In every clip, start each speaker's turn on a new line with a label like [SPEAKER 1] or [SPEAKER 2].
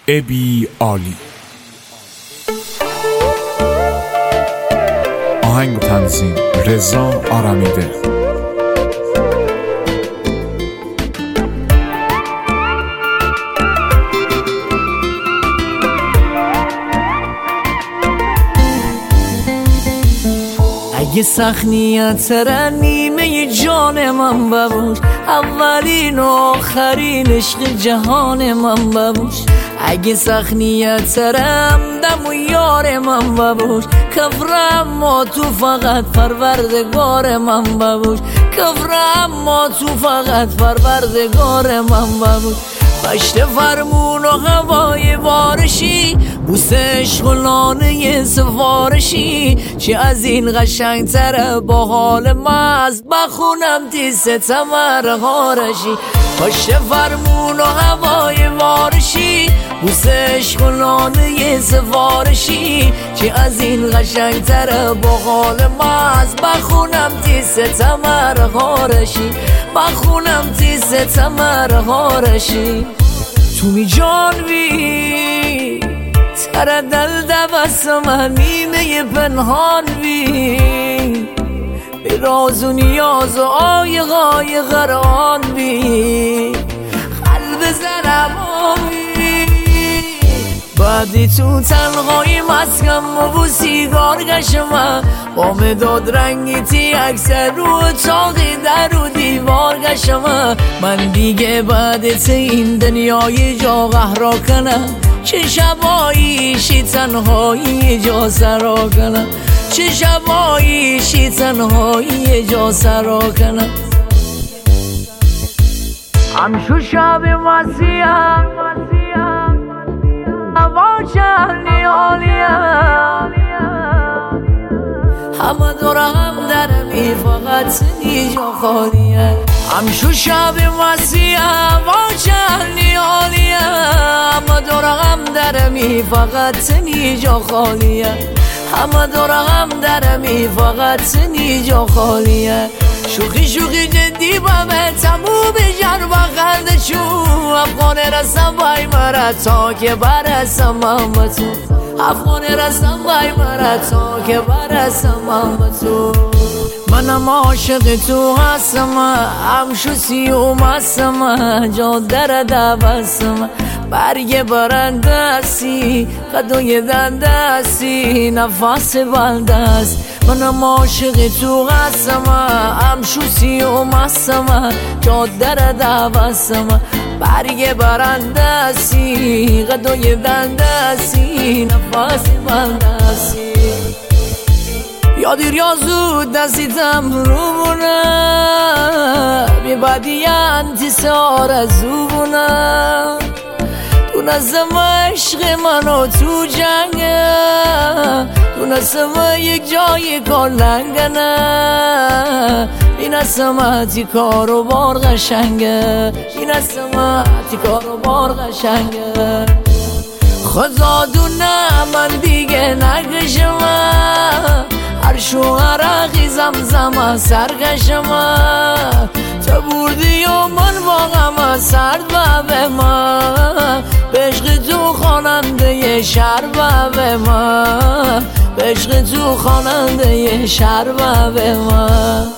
[SPEAKER 1] ابی عالی. آهنگ تنظیم رضا آرمیده.
[SPEAKER 2] اگه سخنیت نیمه جان من ببوش، اولین و آخرین عشق جهان من ببوش. اگه سخنیت همدم و یار من ببوش، کفرم ما تو فقط پروردگار من ببوش. کفرم ما تو فقط پروردگار من ببوش. پشت فرمون و هوای بارشی، بوسه عشق و لانه سفارشی، چه از این قشنگ تره با حال مست بخونم تی ستمر هارشی. پشت فرمون و هوای بارشی، بوسه عشق و لانه سفارشی، چه از این قشنگ تره با حال مست بخونم تی ستمر هارشی. بخونم تی ستمر هارشی. تو می جانوی تر دل دوستم نیمه پنهان وی، به راز و نیاز و آیقای غران بی قلب زرمان بی. بعدی تو تنهایی مسکم و بو سیگار گشم، با مداد رنگی تی اکثر رو چاقی در و دیوار گشم. من دیگه بعدت این دنیای جا قهرا کنم، چه شباییشی تنهایی جا سرا کنم. چه شباییشی تنهایی جا سرا کنم. همشو شب مسیحم هوا چهلی عالیم، همه دورم درمی فقط نیجا خالیه. همشو شب مسیحم هوا چهلی عالیم، همه دورم درمی فقط نیجا خالیه. همه دورم درمی فقط نیجا خالیه. شوخی شوخی جدی بابه تموم جر بخلده شو، افغان رسم بای مرا تا که برسم محمد تو. افغان رسم بای مرا تا که برسم محمد تو. منم عاشق تو هستم، همشو سیوم هستم، جا در دوستم. برگ برنده هستی، قدوی دنده هستی، نفس بلده است. منم عاشق تو هستم، همشو سیوم هستم، جا در دوستم. برگ برنده هستی، قدوی دنده هستی، نفس بلده هستی. یا دیر یا زود دستیتم رو بونه، بی بدی انتصار از او بونه. دونستم عشق منو تو جنگه، دونستم یک جای کار لنگه نه. بینستم اتی کار و بار قشنگه، بینستم اتی کار و بار قشنگه. خدا دونه من دیگه نگشم، هر شوهر عقی زمزم سرگشم. تو بردی و من واقعا سرد و به من، به عشق تو خواننده شهر و به من، به عشق تو خواننده شهر و به من.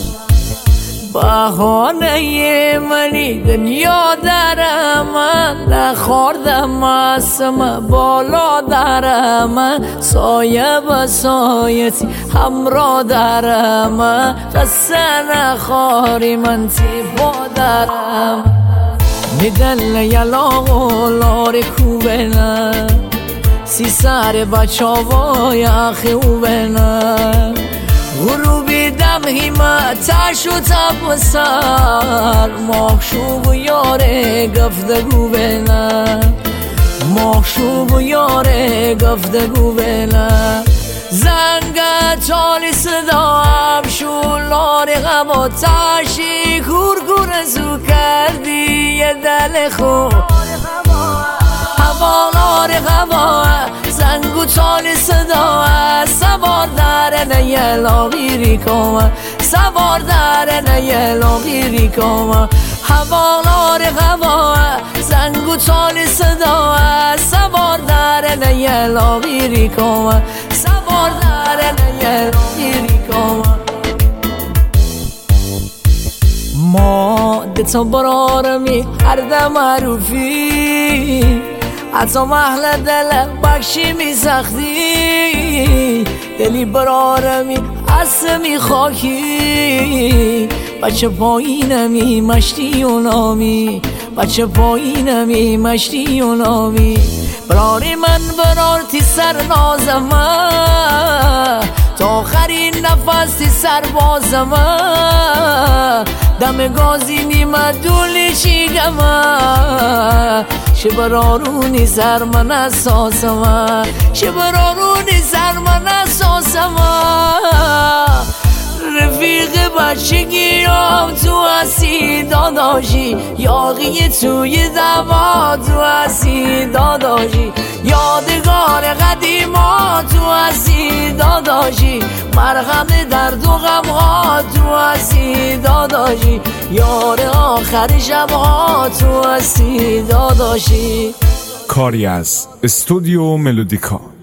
[SPEAKER 2] بهانه منی دنیا درم، نخوردم اسم بالا درم، سایه به سایتی همراه درم، قصه نخوری من تی با درم. میدل یلاغ و لار کوبنه، سی سر بچه وای اخی اوبنه. غروبی دم همتش و تب سر، مخشوب و یاره گفتگو بینه، مخشوب و یاره گفتگو بینه. زنگ تالی صدا هم شولار غم و تشی، کورکور زو کردی یه دل خوب. هوالار هوا زنگ و تالی صدا، سوار در نیه لاغیری کامه، سوار در نیه لاغیری کامه. هوالار هوا زنگ و تالی صدا، لاغیری کامن سوار در لاغیری کامن ما دتا برارمی هر دم معروفی حتی محل دل بخشی می سختی دلی برارمی می خاکی بچه پایینمی مشتی و نامی بچه پایینمی مشتی و نامی براری من برارتی سر نازمه تا آخرین نفس تی سر بازمه دم گازی نیمه دولی چی گمه شه برارونی سر من اساسمه شه برارونی سر من اساسمه رفیق بچگیام تو هستی داداشی یاقی توی دوا تو هستی داداشی یادگار قدیما تو هستی داداشی مرهم درد و غمها تو هستی داداشی یار آخر شبها تو هستی داداشی.
[SPEAKER 1] کاری از استودیو ملودیکا.